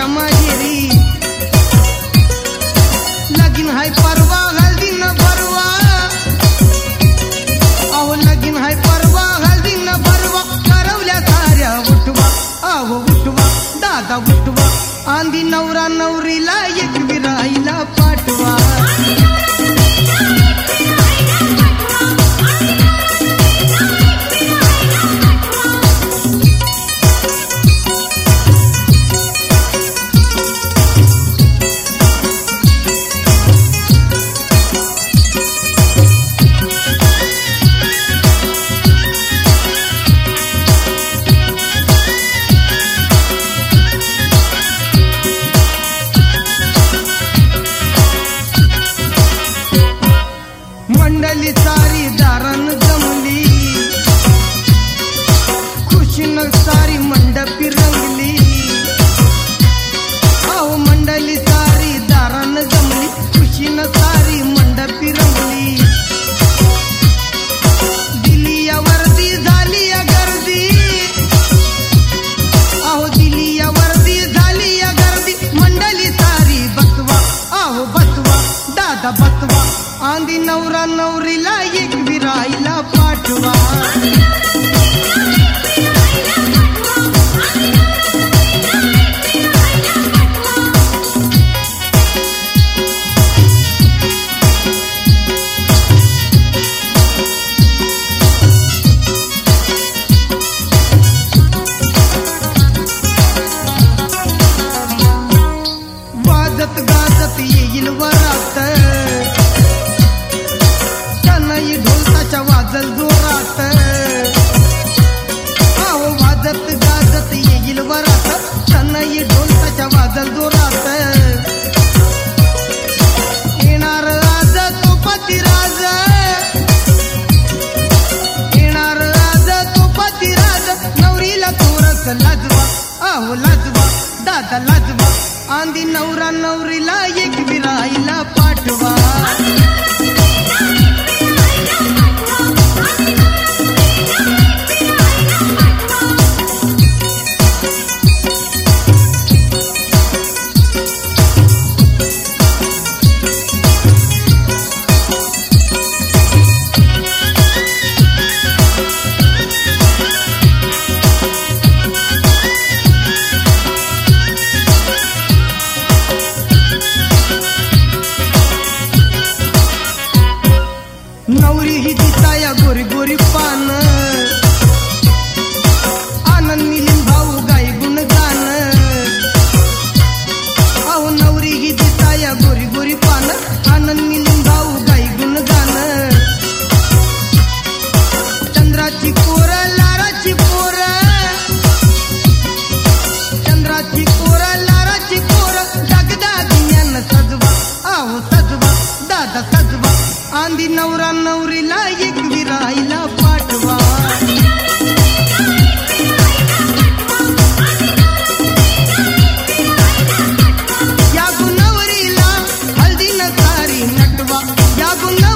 नवऱ्याच्या माहेरी लगीन हाय परवा हल्दी न भरवा अहो लगीन हाय परवा हल्दी न भरवा करवल्या साऱ्या उठवा अहो उठवा दादा उठवा आंधी नवरा नवरीला एक विराईला पाठवा मंडली सारी दारण जमली खुशीनं सारी मंडपी रंगली अहो मंडली सारी दारण जमली खुशीनं सारी मंडपी रंगली दिली या वर्दी झाली या गर्दी अहो दिली या वर्दी झाली या गर्दी मंडली सारी बसवा अहो बसवा दादा बसवा आंधी नवरा नवरीला एक विराईला पाठवा वाजत गाजत येईल वरात ढोलताच्या वाजल जोरात अहो वाजत गाजत येईल वरात सनई ढोलताच्या वाजल जोरात येणार आज तो पतिराज येणार आज तो पतिराज नवरीला थोरस लाजवा अहो लाजवा दादा लाजवा आंधी नवरा नवरीला एक विराईला पाठवा नवरी ही दिसाया गोरी गोरी पान आनंद मिलिंद भाऊ गाई गुण गान अहो नवरी ही दिसाया गोरी गोरी पान आनंद मिलिंद भाऊ गाई गुण गान चंद्राची पोर लाराची पोर चंद्राची पोर लाराची पोर दागदागिन्यानं सजवा अहो सजवा दादा सजवा आंधी नवरा नवरीला एक विराईला पाठवा या गुणवरीला हल्दी न सारी नटवा या गुण